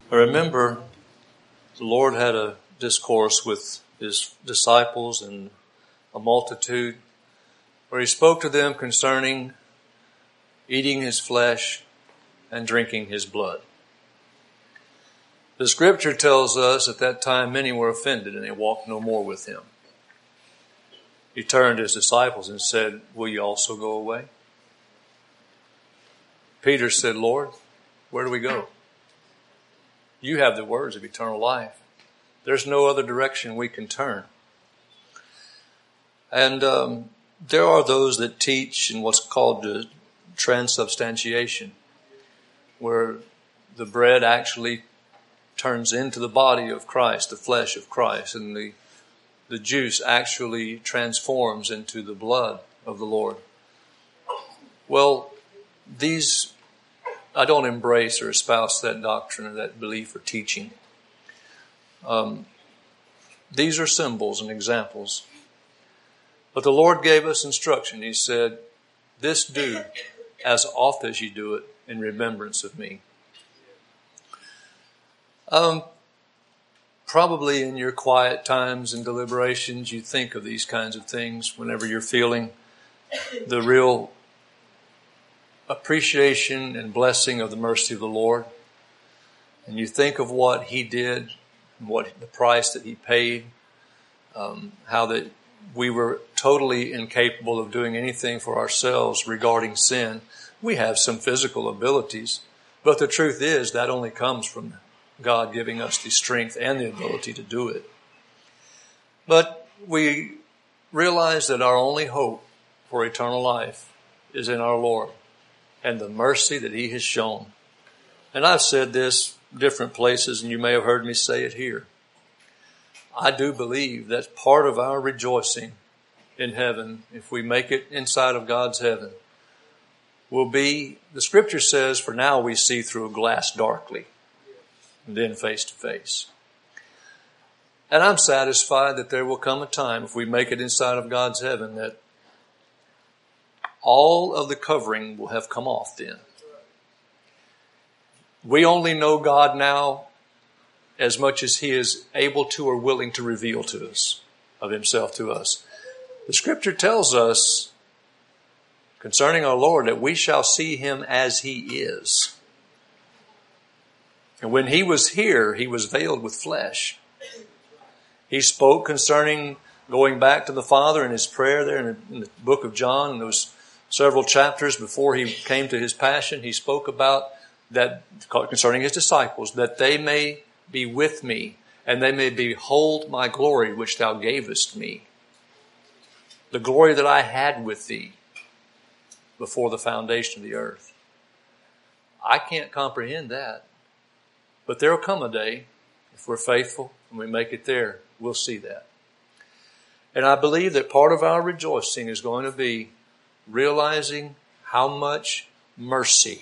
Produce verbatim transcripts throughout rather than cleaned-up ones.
I remember the Lord had a discourse with his disciples and a multitude where he spoke to them concerning eating his flesh and drinking his blood. The scripture tells us at that time many were offended and they walked no more with him. He turned to his disciples and said, "Will you also go away?" Peter said, "Lord, where do we go? You have the words of eternal life. There's no other direction we can turn." And um, there are those that teach in what's called the transubstantiation, where the bread actually turns into the body of Christ, the flesh of Christ, and the the juice actually transforms into the blood of the Lord. Well, these, I don't embrace or espouse that doctrine or that belief or teaching. Um, these are symbols and examples. But the Lord gave us instruction. He said, "This do as oft as you do it in remembrance of me." Um, probably in your quiet times and deliberations, you think of these kinds of things whenever you're feeling the real appreciation and blessing of the mercy of the Lord. And you think of what he did, what the price that he paid, um, how that we were totally incapable of doing anything for ourselves regarding sin. We have some physical abilities, but the truth is that only comes from God giving us the strength and the ability to do it. But we realize that our only hope for eternal life is in our Lord and the mercy that he has shown. And I've said this different places, and you may have heard me say it here. I do believe that part of our rejoicing in heaven, if we make it inside of God's heaven, will be, the scripture says, "For now we see through a glass darkly, and then face to face." And I'm satisfied that there will come a time, if we make it inside of God's heaven, that all of the covering will have come off then. We only know God now as much as he is able to or willing to reveal to us, of himself to us. The scripture tells us concerning our Lord that we shall see him as he is. And when he was here, he was veiled with flesh. He spoke concerning going back to the Father in his prayer there in the book of John, in those several chapters before he came to his passion. He spoke about that concerning his disciples, that they may be with me and they may behold my glory which thou gavest me. The glory that I had with thee before the foundation of the earth. I can't comprehend that. But there will come a day, if we're faithful and we make it there, we'll see that. And I believe that part of our rejoicing is going to be realizing how much mercy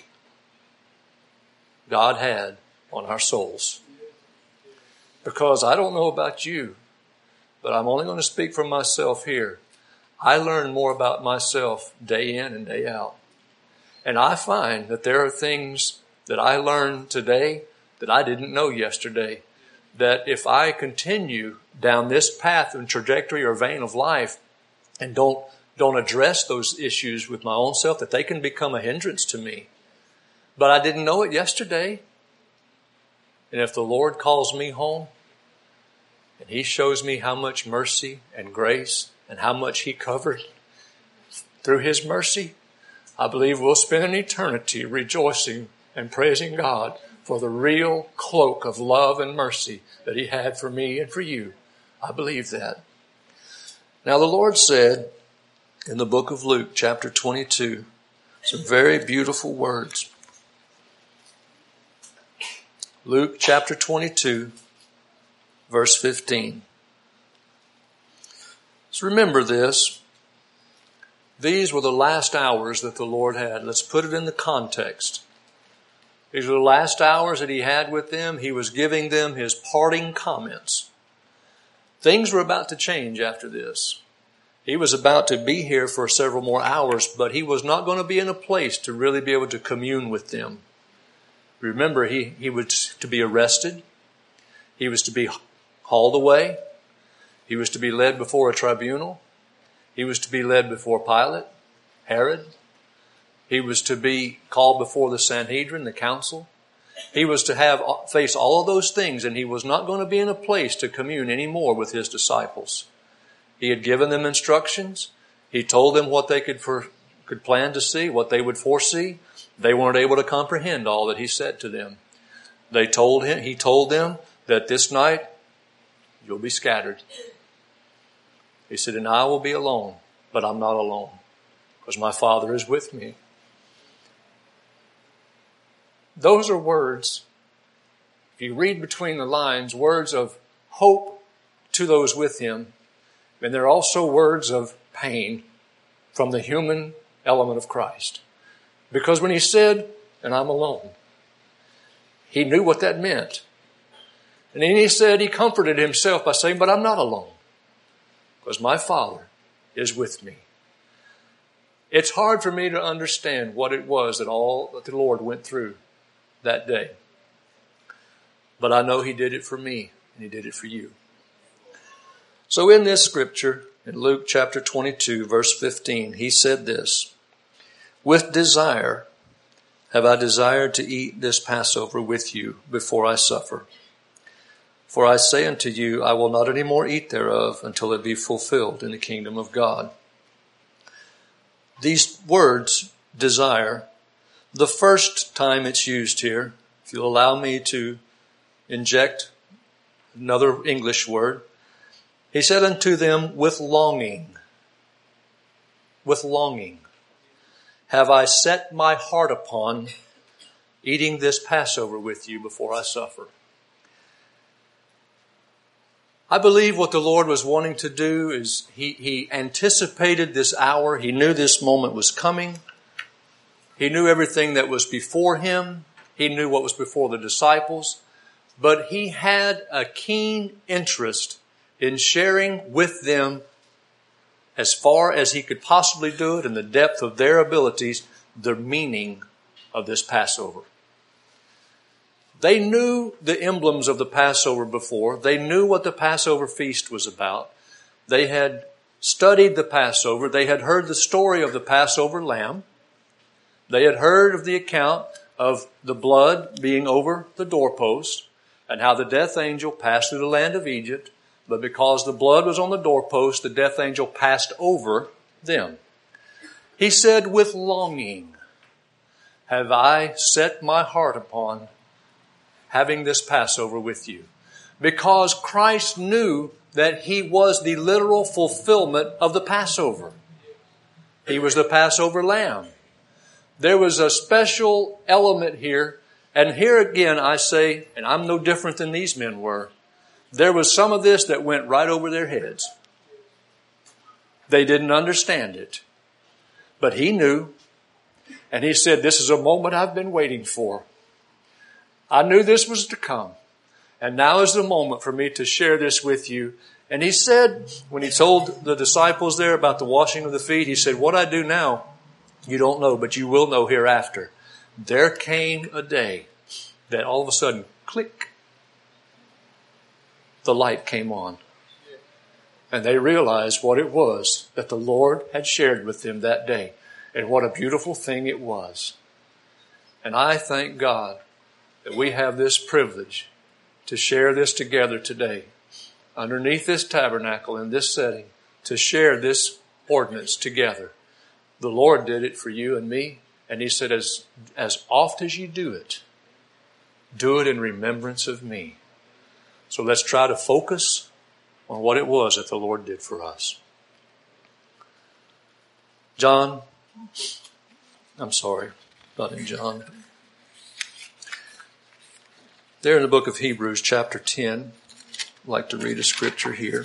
God had on our souls. Because I don't know about you, but I'm only going to speak for myself here. I learn more about myself day in and day out. And I find that there are things that I learned today that I didn't know yesterday, that if I continue down this path and trajectory or vein of life and don't don't address those issues with my own self, that they can become a hindrance to me. But I didn't know it yesterday. And if the Lord calls me home and he shows me how much mercy and grace and how much he covered through his mercy, I believe we'll spend an eternity rejoicing and praising God for the real cloak of love and mercy that he had for me and for you. I believe that. Now the Lord said in the book of Luke, chapter twenty-two, some very beautiful words. Luke chapter twenty-two, verse fifteen. So remember this. These were the last hours that the Lord had. Let's put it in the context. These were the last hours that he had with them. He was giving them his parting comments. Things were about to change after this. He was about to be here for several more hours, but he was not going to be in a place to really be able to commune with them. Remember, he, he was to be arrested. He was to be hauled away. He was to be led before a tribunal. He was to be led before Pilate, Herod. He was to be called before the Sanhedrin, the council. He was to have face all of those things, and he was not going to be in a place to commune anymore with his disciples. He had given them instructions. He told them what they could for, could plan to see, what they would foresee. They weren't able to comprehend all that he said to them. They told him, he told them that this night you'll be scattered. He said, and I will be alone, but I'm not alone because my Father is with me. Those are words, if you read between the lines, words of hope to those with him. And they're also words of pain from the human element of Christ. Because when he said, and I'm alone, he knew what that meant. And then he said, he comforted himself by saying, but I'm not alone. Because my Father is with me. It's hard for me to understand what it was that all that the Lord went through that day. But I know he did it for me, and he did it for you. So in this scripture, in Luke chapter twenty-two, verse fifteen, he said this, with desire have I desired to eat this Passover with you before I suffer. For I say unto you, I will not any more eat thereof until it be fulfilled in the kingdom of God. These words, desire, the first time it's used here, if you'll allow me to inject another English word, he said unto them, with longing, with longing, have I set my heart upon eating this Passover with you before I suffer. I believe what the Lord was wanting to do is he, he anticipated this hour. He knew this moment was coming. He knew everything that was before him. He knew what was before the disciples. But he had a keen interest in sharing with them, as far as he could possibly do it in the depth of their abilities, the meaning of this Passover. They knew the emblems of the Passover before. They knew what the Passover feast was about. They had studied the Passover. They had heard the story of the Passover lamb. They had heard of the account of the blood being over the doorpost and how the death angel passed through the land of Egypt. But because the blood was on the doorpost, the death angel passed over them. He said, with longing have I set my heart upon having this Passover with you. Because Christ knew that he was the literal fulfillment of the Passover. He was the Passover lamb. There was a special element here. And here again I say, and I'm no different than these men were, there was some of this that went right over their heads. They didn't understand it. But he knew. And he said, this is a moment I've been waiting for. I knew this was to come. And now is the moment for me to share this with you. And he said, when he told the disciples there about the washing of the feet, he said, what I do now, you don't know, but you will know hereafter. There came a day that all of a sudden, click, the light came on. And they realized what it was that the Lord had shared with them that day. And what a beautiful thing it was. And I thank God that we have this privilege to share this together today, underneath this tabernacle in this setting, to share this ordinance together. The Lord did it for you and me, and he said, as, as oft as you do it, do it in remembrance of me. So let's try to focus on what it was that the Lord did for us. John, I'm sorry, not in John. There in the book of Hebrews, chapter ten, I'd like to read a scripture here.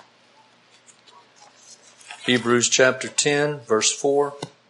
Hebrews chapter ten, verse four.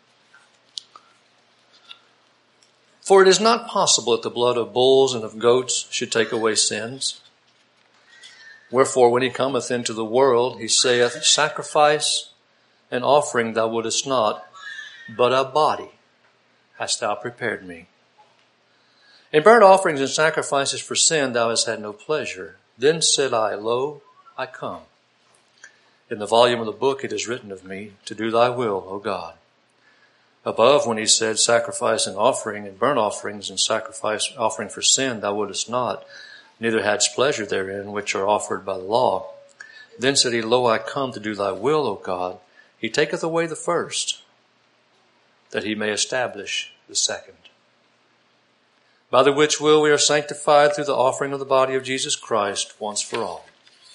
For it is not possible that the blood of bulls and of goats should take away sins. Wherefore, when he cometh into the world, he saith, sacrifice and offering thou wouldest not, but a body hast thou prepared me. In burnt offerings and sacrifices for sin thou hast had no pleasure. Then said I, Lo, I come. In the volume of the book it is written of me, to do thy will, O God. Above, when he said, sacrifice and offering and burnt offerings and sacrifice offering for sin thou wouldest not, neither hadst pleasure therein, which are offered by the law. Then said he, Lo, I come to do thy will, O God. He taketh away the first, that he may establish the second. By the which will we are sanctified through the offering of the body of Jesus Christ once for all.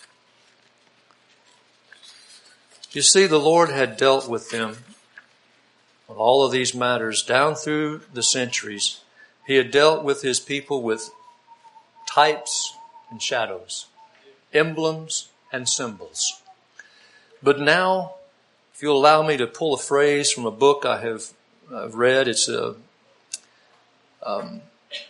You see, the Lord had dealt with them on all of these matters down through the centuries. He had dealt with his people with types and shadows, emblems and symbols. But now, if you'll allow me to pull a phrase from a book I have I've read, it's a um,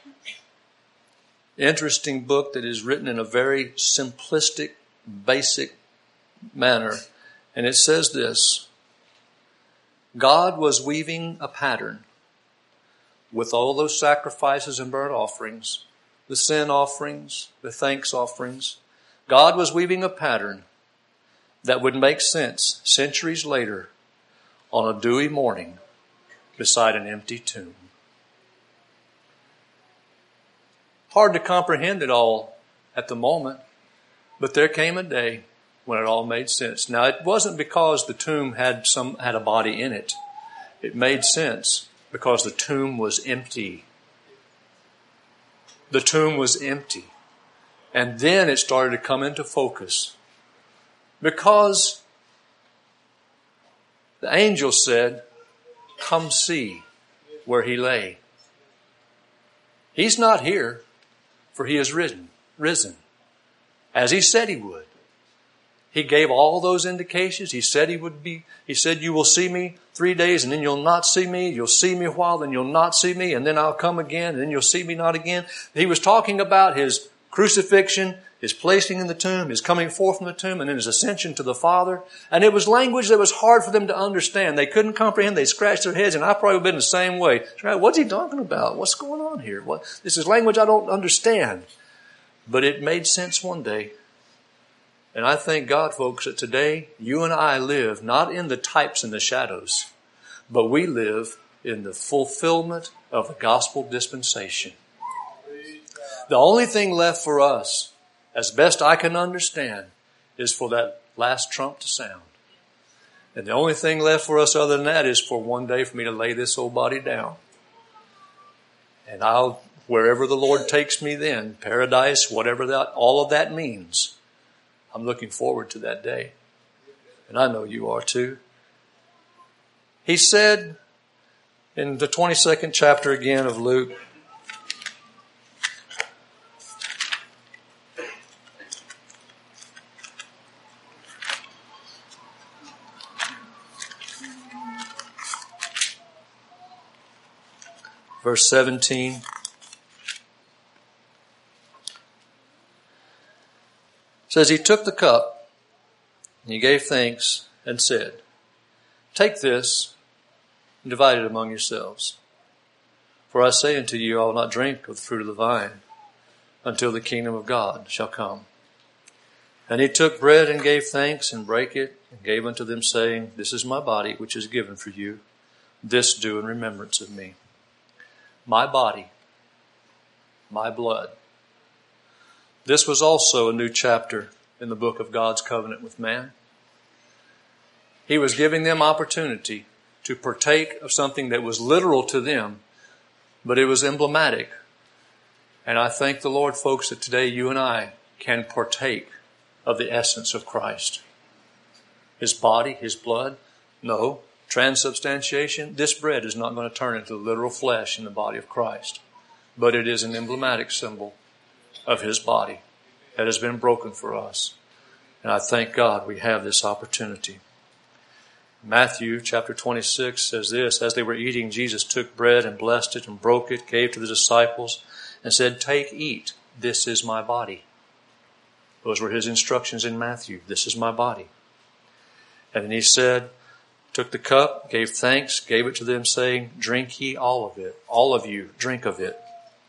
interesting book that is written in a very simplistic, basic manner. And it says this: God was weaving a pattern with all those sacrifices and burnt offerings, the sin offerings, the thanks offerings. God was weaving a pattern that would make sense centuries later on a dewy morning beside an empty tomb. Hard to comprehend it all at the moment, but there came a day when it all made sense. Now, it wasn't because the tomb had some had a body in it. It made sense because the tomb was empty. The tomb was empty. And then it started to come into focus. Because the angel said, come see where he lay. He's not here, for he is risen, risen, as he said he would. He gave all those indications. He said he would be, he said, you will see me three days and then you'll not see me. You'll see me a while, then you'll not see me, and then I'll come again, and then you'll see me not again. He was talking about his crucifixion, his placing in the tomb, his coming forth from the tomb, and then his ascension to the Father. And it was language that was hard for them to understand. They couldn't comprehend. They scratched their heads, and I probably would have been the same way. What's he talking about? What's going on here? What? This is language I don't understand. But it made sense one day. And I thank God, folks, that today you and I live not in the types and the shadows, but we live in the fulfillment of the gospel dispensation. The only thing left for us, as best I can understand, is for that last trump to sound. And the only thing left for us other than that is for one day for me to lay this old body down. And I'll, wherever the Lord takes me then, paradise, whatever that, all of that means, I'm looking forward to that day. And I know you are too. He said in the twenty-second chapter again of Luke, verse seventeen. Says, he took the cup, and he gave thanks, and said, take this, and divide it among yourselves. For I say unto you, I will not drink of the fruit of the vine, until the kingdom of God shall come. And he took bread, and gave thanks, and brake it, and gave unto them, saying, this is my body, which is given for you. This do in remembrance of me. My body, my blood. This was also a new chapter in the book of God's covenant with man. He was giving them opportunity to partake of something that was literal to them, but it was emblematic. And I thank the Lord, folks, that today you and I can partake of the essence of Christ. His body, his blood. No, transubstantiation, this bread is not going to turn into literal flesh in the body of Christ, but it is an emblematic symbol of his body that has been broken for us. And I thank God we have this opportunity. Matthew chapter twenty-six says this, as they were eating, Jesus took bread and blessed it and broke it, gave to the disciples and said, take, eat, this is my body. Those were his instructions in Matthew. This is my body. And then he said, took the cup, gave thanks, gave it to them, saying, drink ye all of it. All of you, drink of it.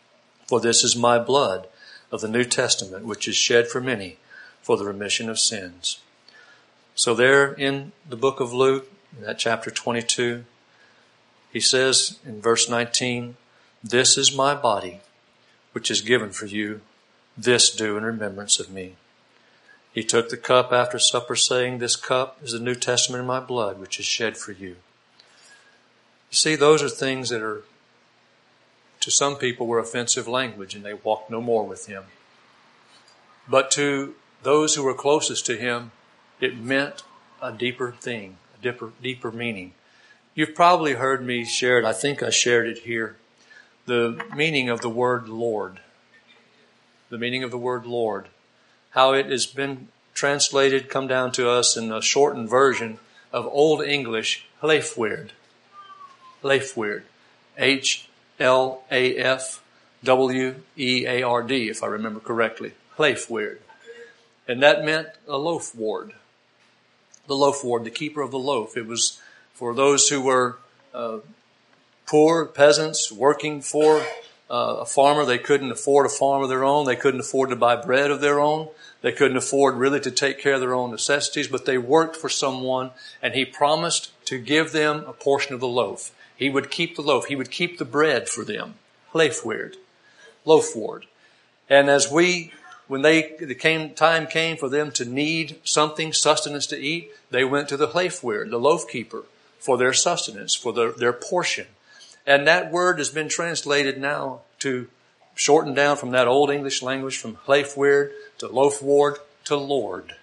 For this is my blood of the New Testament, which is shed for many for the remission of sins. So there in the book of Luke, in that chapter twenty-two, he says in verse nineteen, this is my body, which is given for you. This do in remembrance of me. He took the cup after supper, saying, this cup is the New Testament in my blood, which is shed for you. You see, those are things that are, to some people, were offensive language, and they walked no more with him. But to those who were closest to him, it meant a deeper thing, a deeper, deeper meaning. You've probably heard me share it. I think I shared it here. The meaning of the word Lord. The meaning of the word Lord. How it has been translated, come down to us in a shortened version of Old English, Hlafwyrd. Hlafwyrd. H L A F W E A R D, if I remember correctly. Hlafwyrd. And that meant a loaf ward. The loaf ward, the keeper of the loaf. It was for those who were uh, poor peasants working for uh, a farmer. They couldn't afford a farm of their own. They couldn't afford to buy bread of their own. They couldn't afford really to take care of their own necessities, but they worked for someone, and he promised to give them a portion of the loaf. He would keep the loaf. He would keep the bread for them. Hlafwyrd. Loaf ward. And as we When they, the came, time came for them to need something, sustenance to eat, they went to the Hlafwyrd, the loaf keeper, for their sustenance, for their, their portion. And that word has been translated now to shorten down from that old English language, from Hlafwyrd to loaf ward to Lord.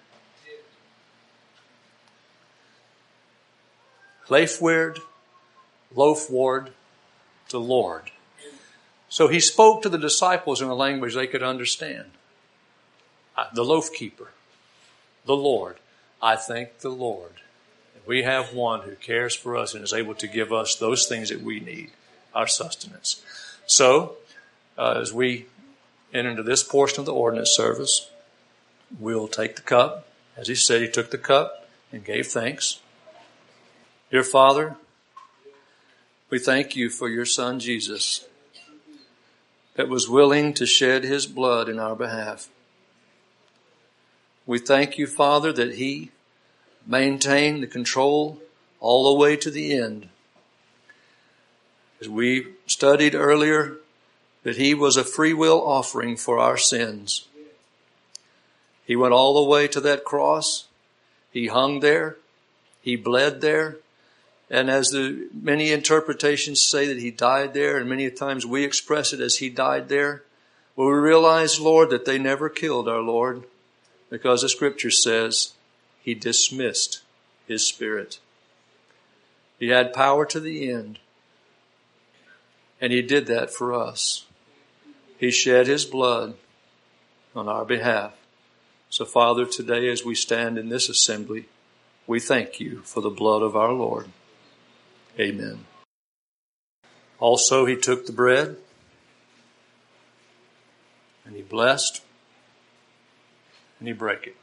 Hlafwyrd, loaf ward to Lord. So he spoke to the disciples in a language they could understand. The loaf keeper, the Lord. I thank the Lord. We have one who cares for us and is able to give us those things that we need, our sustenance. So, uh, as we enter into this portion of the ordinance service, we'll take the cup. As he said, he took the cup and gave thanks. Dear Father, we thank you for your Son, Jesus, that was willing to shed his blood in our behalf. We thank you, Father, that he maintained the control all the way to the end. As we studied earlier, that he was a free will offering for our sins. He went all the way to that cross. He hung there. He bled there. And as the many interpretations say that he died there, and many times we express it as he died there, well, we realize, Lord, that they never killed our Lord. Because the scripture says he dismissed his spirit. He had power to the end. And he did that for us. He shed his blood on our behalf. So Father, today as we stand in this assembly, we thank you for the blood of our Lord. Amen. Also he took the bread and he blessed. And he break it.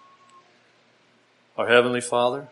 Our Heavenly Father,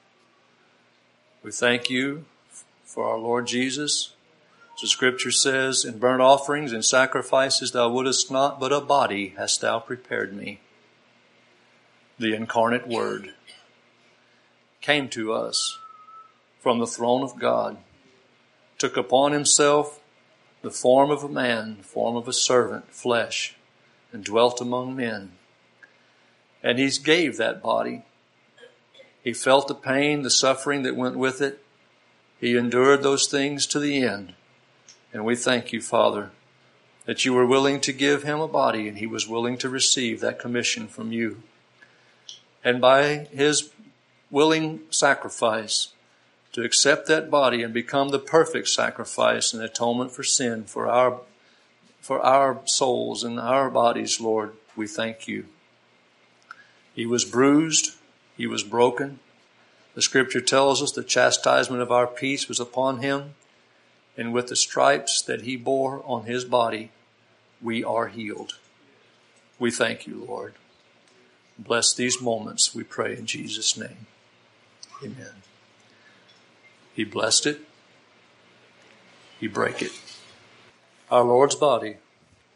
we thank you for our Lord Jesus. As the scripture says, in burnt offerings and sacrifices thou wouldest not, but a body hast thou prepared me. The incarnate Word came to us from the throne of God, took upon himself the form of a man, the form of a servant, flesh, and dwelt among men. And he gave that body. He felt the pain, the suffering that went with it. He endured those things to the end. And we thank you, Father, that you were willing to give him a body and he was willing to receive that commission from you. And by his willing sacrifice to accept that body and become the perfect sacrifice and atonement for sin for our, for our souls and our bodies, Lord, we thank you. He was bruised. He was broken. The scripture tells us the chastisement of our peace was upon him. And with the stripes that he bore on his body, we are healed. We thank you, Lord. Bless these moments, we pray in Jesus' name. Amen. He blessed it. He brake it. Our Lord's body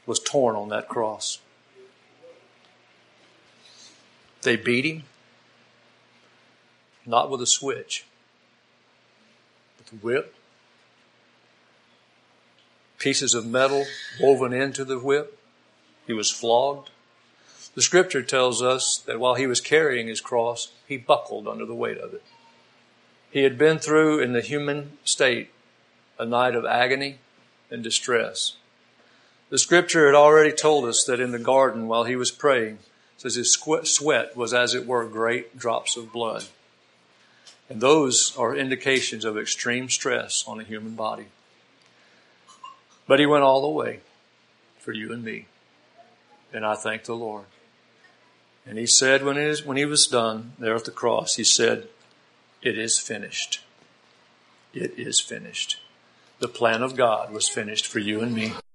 was torn on that cross. They beat him, not with a switch, with a whip, pieces of metal woven into the whip. He was flogged. The scripture tells us that while he was carrying his cross, he buckled under the weight of it. He had been through, in the human state, a night of agony and distress. The scripture had already told us that in the garden, while he was praying, it says his sweat was as it were great drops of blood. And those are indications of extreme stress on a human body. But he went all the way for you and me. And I thank the Lord. And he said when, it is, when he was done there at the cross, he said, "It is finished." It is finished. The plan of God was finished for you and me.